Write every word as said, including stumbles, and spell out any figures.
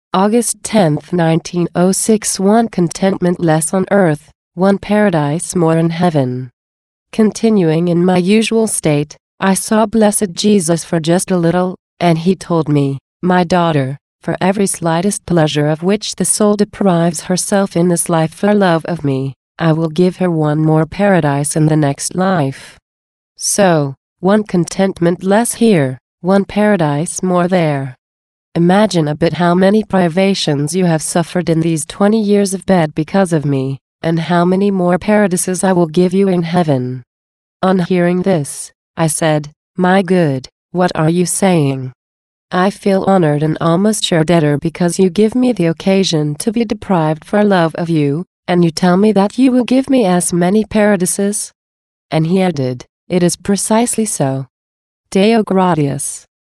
August tenth, nineteen oh six. One contentment less on earth, one paradise more in heaven. Continuing in my usual state, I saw blessed Jesus for just a little, and he told me, "My daughter, for every slightest pleasure of which the soul deprives herself in this life for love of me, I will give her one more paradise in the next life." So, one contentment less here, one paradise more there. Imagine a bit how many privations you have suffered in these twenty years of bed because of me, and how many more paradises I will give you in heaven. On hearing this, I said, "My good, what are you saying? I feel honored and almost your debtor because you give me the occasion to be deprived for love of you, and you tell me that you will give me as many paradises?" And he added, "It is precisely so. Deo gratias."